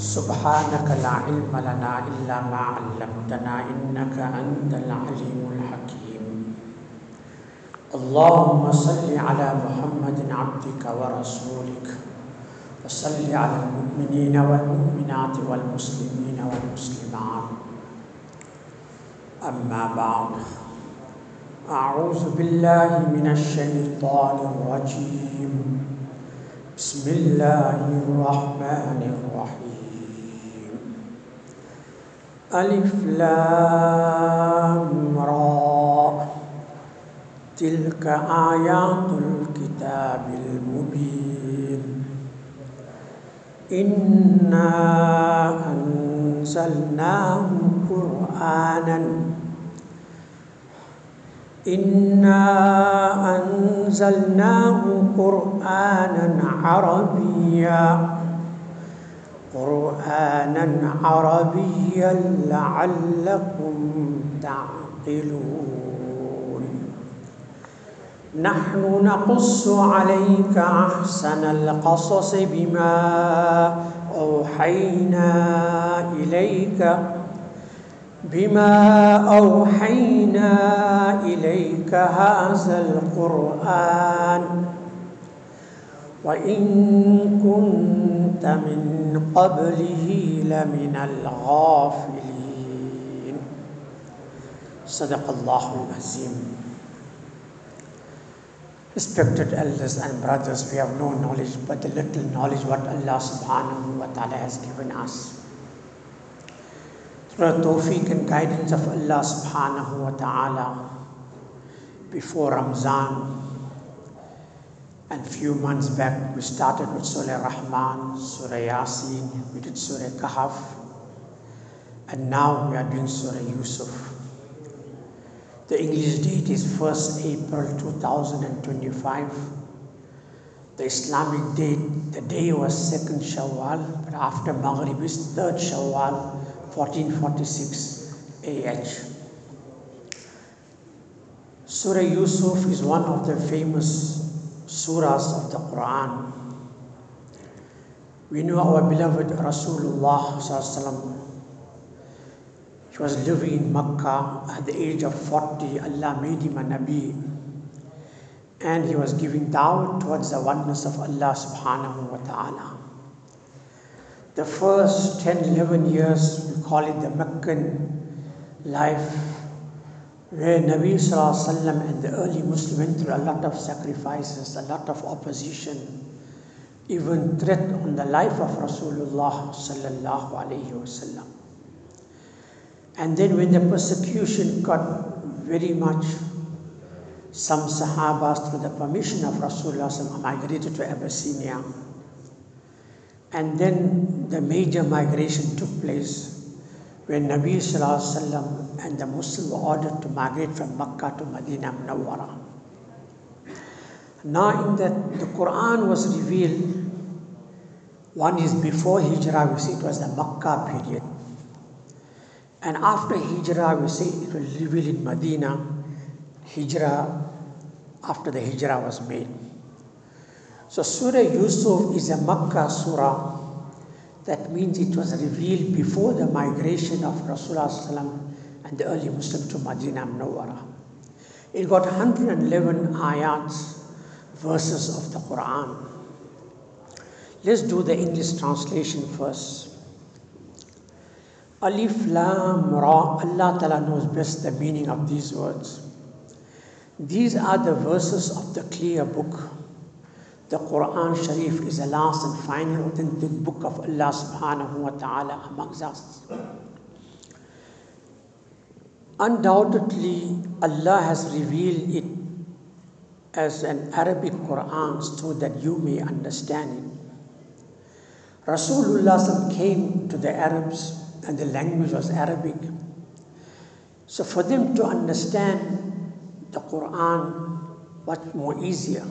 سبحانك لا علم لنا إلا ما علمتنا إنك أنت العليم الحكيم. اللهم صل على محمد عبدك ورسولك وصل على المؤمنين والمؤمنات والمسلمين والمسلمات. أما بعد، أعوذ بالله من الشيطان الرجيم. بسم الله الرحمن الرحيم. ألف لام را تلك آيات الكتاب المبين. إنا أنزلناه قرآنا عربيا لعلكم تعقلون. نحن نقص عليك أحسن القصص بما أوحينا إليك هذا القرآن وإن كنت من قبله لمن الغافلين. صدق الله العظيم. Respected elders and brothers, we have no knowledge but the little knowledge what Allah subhanahu wa ta'ala has given us. Through the tawfiq and guidance of Allah subhanahu wa ta'ala, before Ramzan and few months back we started with Surah Rahman, Surah Yasin, we did Surah Kahf, and now we are doing Surah Yusuf. The English date is 1st April 2025. The Islamic date, the day was 2nd Shawwal, but after Maghrib is 3rd Shawwal 1446 AH. Surah Yusuf is one of the famous surahs of the Quran. We know our beloved Rasulullah sallallahu alaihi wasallam. He was living in Makkah at the age of 40. Allah made him a Nabi, and he was giving da'wah towards the oneness of Allah subhanahu wa ta'ala. The first 10-11 years, we call it the Meccan life, where Nabi sallallahu alaihi wasallam and the early Muslims went through a lot of sacrifices, a lot of opposition, even threat on the life of Rasulullah sallallahu alaihi wasallam. And then when the persecution got very much, some Sahabas, through the permission of Rasulullah, migrated to Abyssinia. And then the major migration took place when Nabi Sallallahu Alaihi Wasallam and the Muslims were ordered to migrate from Makkah to Medina Munawwara. Now in that the Quran was revealed, one is before Hijrah, we say it was the Makkah period. And after Hijrah, we say it was revealed in Medina, Hijrah, after the Hijrah was made. So Surah Yusuf is a Makkah surah. That means it was revealed before the migration of Rasulullah and the early Muslims to Medina Munawwara. It got 111 ayats, verses of the Quran. Let's do the English translation first. Alif Lam Ra. Allah Ta'ala knows best the meaning of these words. These are the verses of the clear book. The Quran Sharif is the last and final authentic book of Allah subhanahu wa ta'ala amongst us. Undoubtedly, Allah has revealed it as an Arabic Quran so that you may understand it. Rasulullah came to the Arabs and the language was Arabic. So for them to understand the Quran was more easier.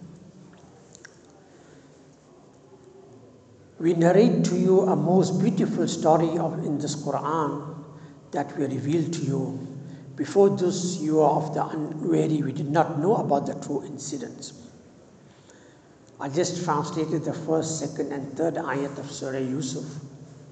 We narrate to you a most beautiful story in this Quran that we revealed to you. Before this, you are of the unwary. We did not know about the true incidents. I just translated the first, second, and third ayat of Surah Yusuf.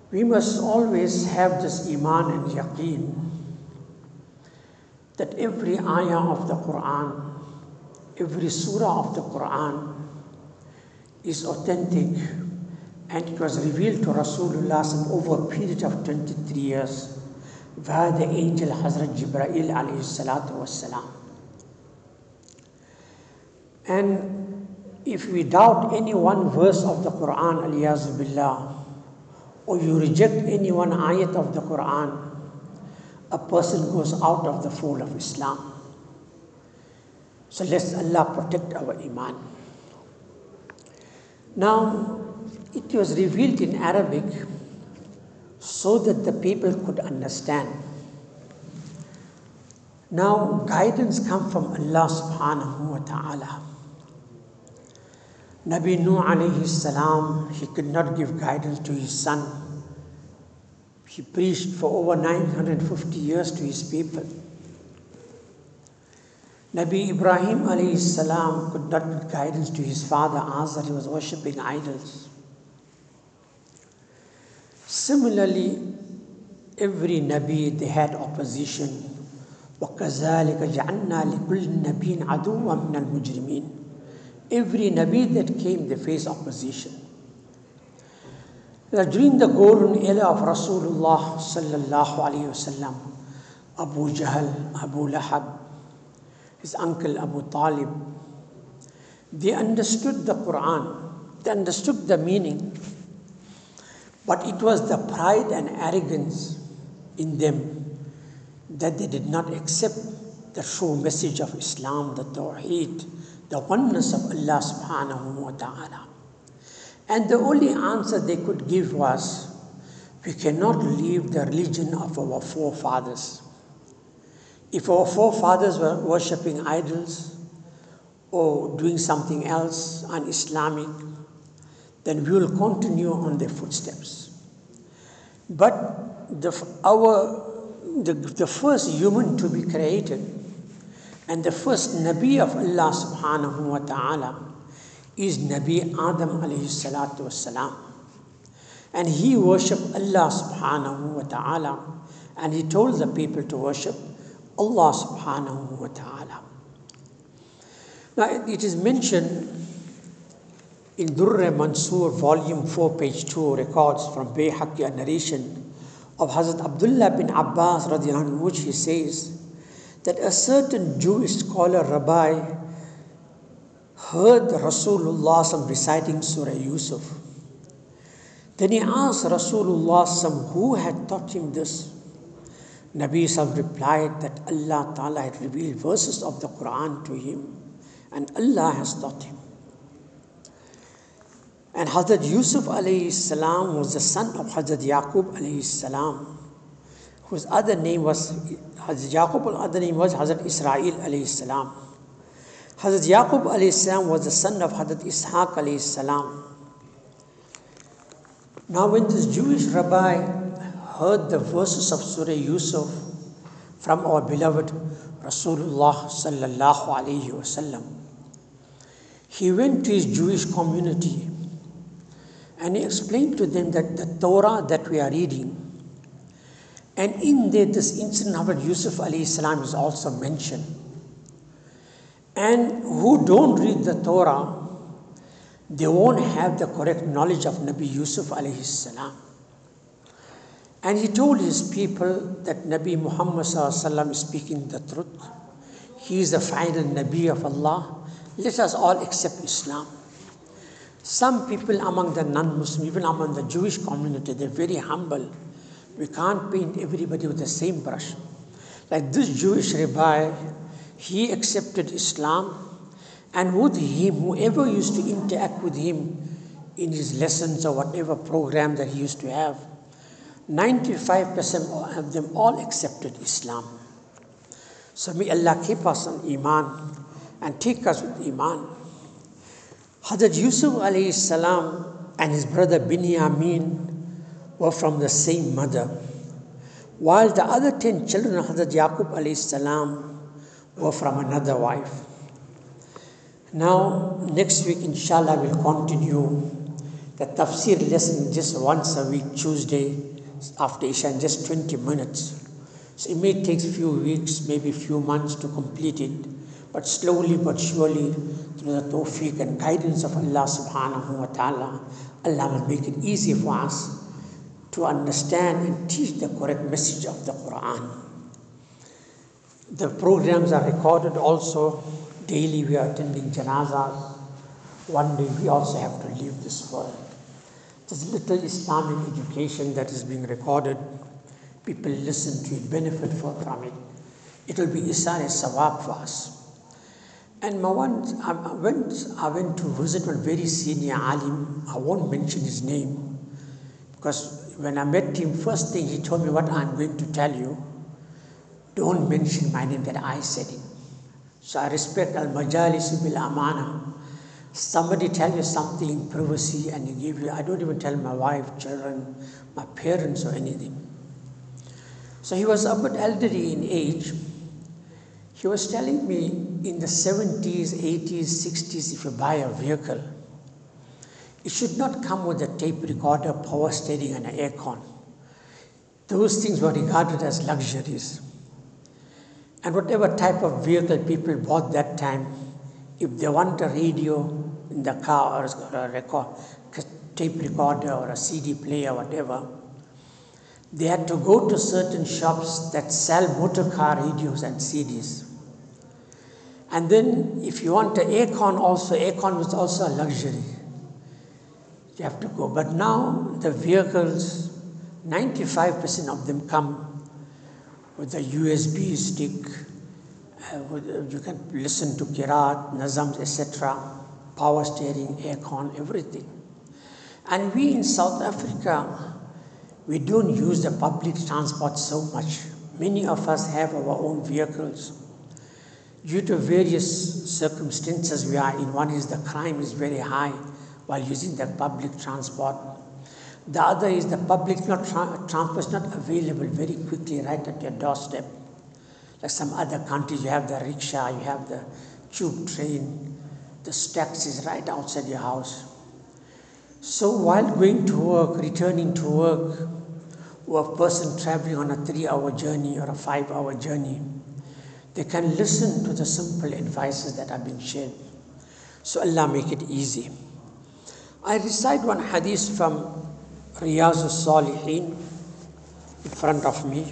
We must always have this iman and yaqeen that every ayah of the Quran, every surah of the Quran is authentic, and it was revealed to Rasulullah over a period of 23 years via the angel Hazrat Jibreel alayhi salatu wassalam. And if we doubt any one verse of the Quran, aliyazu billah, or you reject any one ayat of the Quran, a person goes out of the fold of Islam. So let Allah protect our iman. Now, it was revealed in Arabic so that the people could understand. Now, guidance comes from Allah subhanahu wa ta'ala. Nabi Nuh alayhi salam, he could not give guidance to his son. He preached for over 950 years to his people. Nabi Ibrahim alayhi salam could not give guidance to his father Azar. He was worshipping idols. Similarly, every Nabi, they had opposition. وَكَذَلِكَ جَعَلْنَا لِكُلِّ نَبِيٍّ عَدُوًّا مِنَ الْمُجْرِمِينَ. Every Nabi that came, they faced opposition. During the golden era of Rasulullah sallallahu alayhi wasallam, Abu Jahl, Abu Lahab, his uncle Abu Talib, they understood the Quran, they understood the meaning, but it was the pride and arrogance in them that they did not accept the true message of Islam, the Tawheed, the oneness of Allah subhanahu wa ta'ala. And the only answer they could give was, we cannot leave the religion of our forefathers. If our forefathers were worshipping idols or doing something else un-Islamic, then we will continue on their footsteps. But the first human to be created and the first Nabi of Allah subhanahu wa ta'ala is Nabi Adam alayhi salatu wassalam. And he worshipped Allah subhanahu wa ta'ala, and he told the people to worship Allah subhanahu wa ta'ala. Now it is mentioned in Durr Mansur, volume 4, page 2, records from Bayhaqi, a narration of Hazrat Abdullah bin Abbas radiallahu anhu, in which he says that a certain Jewish scholar, rabbi, heard Rasulullah reciting Surah Yusuf. Then he asked Rasulullah who had taught him this. Nabi replied that Allah Ta'ala had revealed verses of the Quran to him, and Allah has taught him. And Hazrat Yusuf alayhi salam was the son of Hazrat Yaqub alayhi salam, whose other name was Hazrat Yaqub, other name was Hazrat Israel alayhi salam. Hazrat Yaqub alayhi salam was the son of Hazrat Ishaq alayhi salam. Now when this Jewish rabbi heard the verses of Surah Yusuf from our beloved Rasulullah sallallahu alayhi wasallam, he went to his Jewish community and he explained to them that the Torah that we are reading, and in there this incident of Yusuf alayhi salam is also mentioned. And who don't read the Torah, they won't have the correct knowledge of Nabi Yusuf alayhi salam. And he told his people that Nabi Muhammad sallallahu alaihi wasallam is speaking the truth. He is the final Nabi of Allah. Let us all accept Islam. Some people among the non-Muslim, even among the Jewish community, they're very humble. We can't paint everybody with the same brush. Like this Jewish rabbi, he accepted Islam, and with him, whoever used to interact with him in his lessons or whatever program that he used to have, 95% of them all accepted Islam. So may Allah keep us on Iman and take us with Iman. Hazrat Yusuf alayhi salam and his brother Binyamin were from the same mother, while the other 10 children of Hazrat Yaqub alayhi salam were from another wife. Now, next week, inshallah, we'll continue the tafsir lesson just once a week, Tuesday after Isha, in just 20 minutes. So it may take a few weeks, maybe a few months to complete it, but slowly but surely, through the tawfiq and guidance of Allah subhanahu wa ta'ala, Allah will make it easy for us to understand and teach the correct message of the Quran. The programs are recorded also. Daily we are attending janazas. One day we also have to leave this world. There's little Islamic education that is being recorded. People listen to it, benefit from it. It will be isar sawab for us. And I went to visit one very senior alim. I won't mention his name, because when I met him, first thing he told me, what I'm going to tell you, don't mention my name, that I said it. So I respect al-majalis bil amana. Somebody tell you something in privacy and he give you, I don't even tell my wife, children, my parents or anything. So he was a bit elderly in age. He was telling me in the 70s, 80s, 60s, if you buy a vehicle, it should not come with a tape recorder, power steering and an aircon. Those things were regarded as luxuries. And whatever type of vehicle people bought that time, if they want a radio in the car or a tape recorder or a CD player or whatever, they had to go to certain shops that sell motor car radios and CDs. And then if you want an aircon also, aircon was also a luxury. You have to go. But now the vehicles, 95% of them come with a USB stick. You can listen to Qiraat, Nazams, etc., power steering, aircon, everything. And we in South Africa, we don't use the public transport so much. Many of us have our own vehicles. Due to various circumstances we are in, one is the crime is very high while using the public transport. The other is the public transport is not available very quickly right at your doorstep. Like some other countries, you have the rickshaw, you have the tube train, the taxis right outside your house. So while going to work, returning to work, or a person traveling on a 3-hour journey or a 5-hour journey, they can listen to the simple advices that are being shared. So Allah make it easy. I recite one hadith from Riyaz al-Salihin in front of me.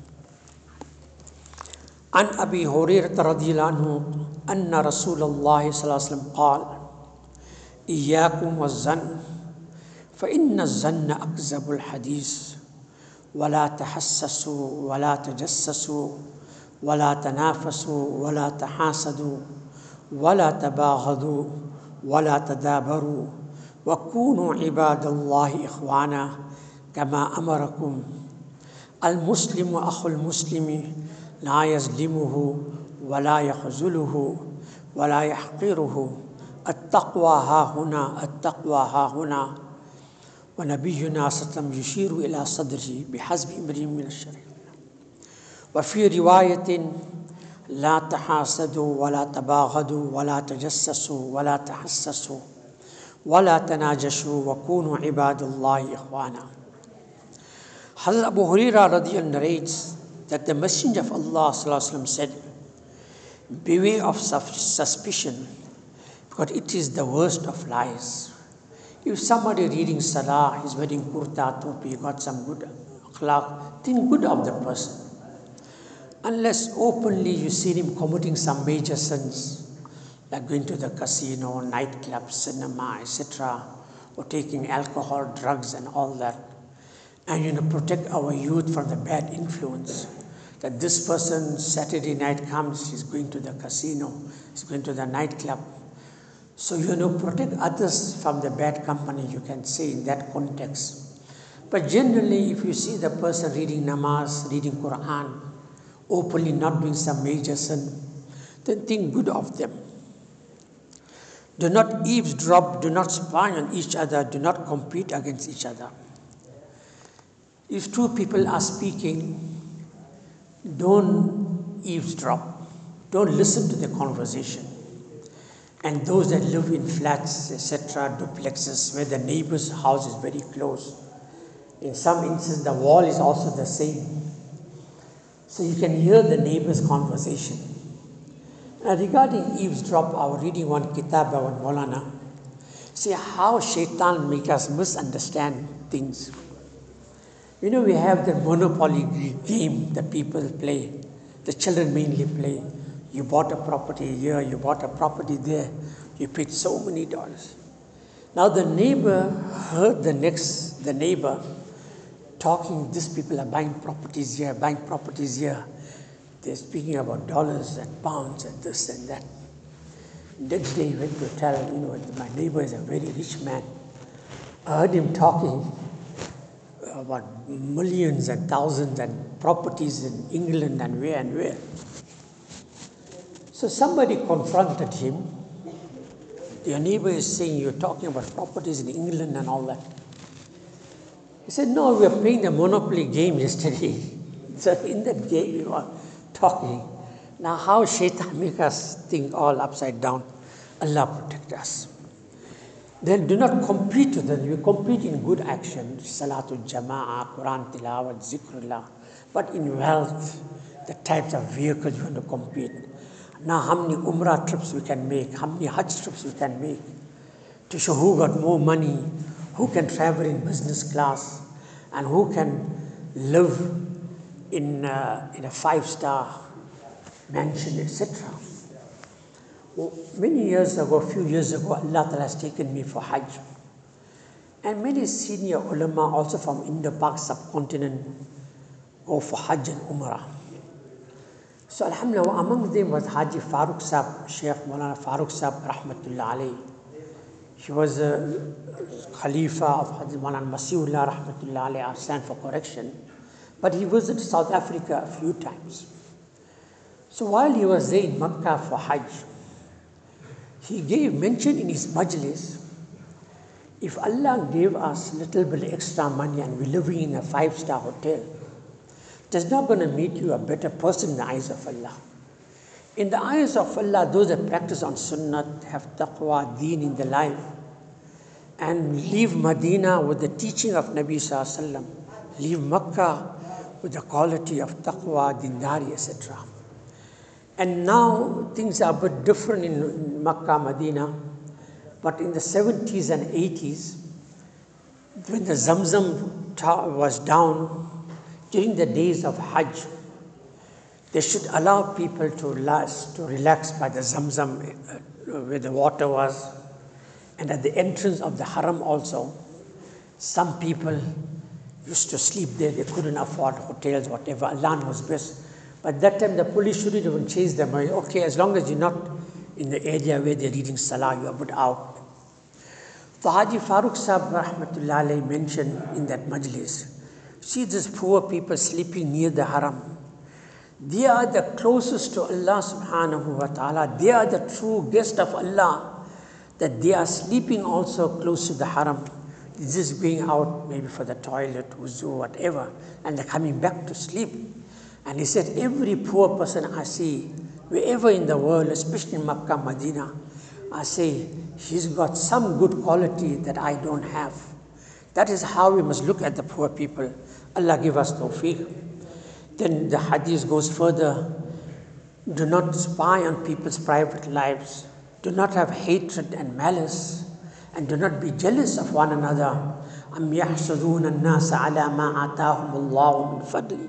عن أبي هريرة رضي الله عنه أن رسول الله صلى الله عليه وسلم قال إياكم والظن فإن الظن أكذب الحديث ولا تحسسوا ولا تجسسوا ولا تنافسوا ولا تحاسدوا ولا تباغضوا ولا تدابروا وكونوا عباد الله إخوانا كما أمركم المسلم أخو المسلم لا يظلمه ولا يخذله ولا يحقره التقوى ها هنا التقوى ها هنا ونبينا صلى الله عليه وسلم يشير إلى صدره بحسب امرئ من الشر وفي رواية لا تحاسدوا ولا تباغضوا ولا تجسسوا ولا تحسسوا ولا تناجشوا وكونوا عباد الله إخوانا. Hazrat Abu Hurairah radiyallahu narrates that the Messenger of Allah sallallahu said, beware of suspicion, because it is the worst of lies. If somebody reading Salah, he's wearing kurta, topi, got some good akhlaq, think good of the person. Unless openly you see him committing some major sins, like going to the casino, nightclub, cinema, etc., or taking alcohol, drugs and all that. And protect our youth from the bad influence. That this person, Saturday night comes, he's going to the casino, he's going to the nightclub. So protect others from the bad company, you can say in that context. But generally, if you see the person reading namaz, reading Quran, openly not doing some major sin, then think good of them. Do not eavesdrop, do not spy on each other, do not compete against each other. If two people are speaking, don't eavesdrop, don't listen to the conversation. And those that live in flats, etc., duplexes, where the neighbor's house is very close. In some instances, the wall is also the same. So you can hear the neighbor's conversation. Regarding eavesdrop, I was reading one kitab by one Maulana. See how shaitan makes us misunderstand things. You know, we have the monopoly game that people play. The children mainly play. You bought a property here, you bought a property there. You paid so many dollars. Now the neighbor heard the neighbor talking, these people are buying properties here, buying properties here. They're speaking about dollars and pounds and this and that. Next day he went to tell, my neighbor is a very rich man. I heard him talking about millions and thousands and properties in England and where. So somebody confronted him. Your neighbor is saying you're talking about properties in England and all that. He said, no, we were playing the Monopoly game yesterday. So in that game we were talking. Now how shaitan make us think all upside down? Allah protect us. Then do not compete with them. You compete in good action, Salatul Jama'ah, Quran Tilawat, Zikrullah. But in wealth, the types of vehicles you want to compete. Now how many Umrah trips we can make, how many Hajj trips we can make, to show who got more money, who can travel in business class, and who can live in a 5-star mansion, etc. Well, a few years ago, Allah Ta'ala has taken me for Hajj. And many senior ulama also from Indo-Pak subcontinent go for Hajj and Umrah. So Alhamdulillah, among them was Haji Farooq Sahib, Sheikh Maulana Farooq Sahib, Rahmatullah alayhi. He was a Khalifa of Haji Maulana Masiullah, Rahmatullah alayhi, I stand for correction. But he visited South Africa a few times. So while he was there in Makkah for Hajj, he mentioned in his majlis, if Allah gave us a little bit extra money and we're living in a 5-star hotel, that's not going to make you a better person in the eyes of Allah. In the eyes of Allah, those that practice on sunnah, have taqwa, deen in their life, and leave Medina with the teaching of Nabi Sallallahu Alaihi Wasallam, leave Makkah with the quality of taqwa, dindari, etc. And now things are a bit different in Makkah, Medina, but in the 70s and 80s, when the Zamzam was down, during the days of Hajj, they should allow people to relax by the Zamzam where the water was. And at the entrance of the Haram also, some people used to sleep there. They couldn't afford hotels, whatever. Allah knows best. But that time the police shouldn't even chase them. Okay, as long as you're not in the area where they're reading Salah, you're put out. So Haji Farooq Sahib Rahmatullah alayhi mentioned in that majlis, see these poor people sleeping near the Haram. They are the closest to Allah subhanahu wa ta'ala. They are the true guest of Allah. That they are sleeping also close to the Haram. They're just going out maybe for the toilet, wuzu, whatever. And they're coming back to sleep. And he said, every poor person I see, wherever in the world, especially in Makkah, Medina, I say, he's got some good quality that I don't have. That is how we must look at the poor people. Allah give us tawfiq. Then the hadith goes further. Do not spy on people's private lives. Do not have hatred and malice. And do not be jealous of one another. أَمْ يَحْسُدُونَ النَّاسَ عَلَى مَا آتَاهُمُ اللَّهُ مِنْ فَضْلِهِ.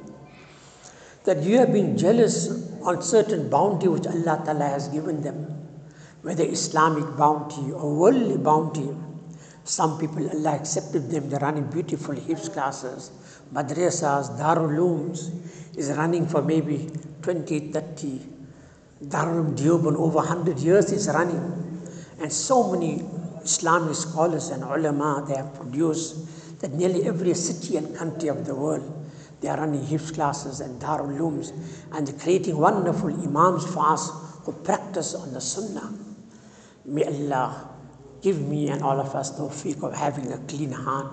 That you have been jealous on certain bounty which Allah Ta'ala has given them. Whether Islamic bounty or worldly bounty. Some people, Allah accepted them. They're running beautiful hifz classes, madrasas, Darul Ulooms is running for maybe 20, 30. Darul Deoband over 100 years is running. And so many Islamic scholars and ulama they have produced that nearly every city and country of the world, they are running hifz classes and Darul Ulooms and they're creating wonderful imams for us who practice on the sunnah. May Allah give me and all of us tawfiq of having a clean heart.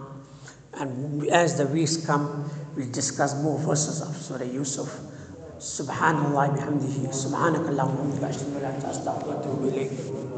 And as the weeks come, we'll discuss more verses of Surah Yusuf. Subhanallah bihamdihi. Subhanakallahumma wa bihamdika. Ashhadu an la ilaha illa anta astaghfiruka wa atubu ilayk.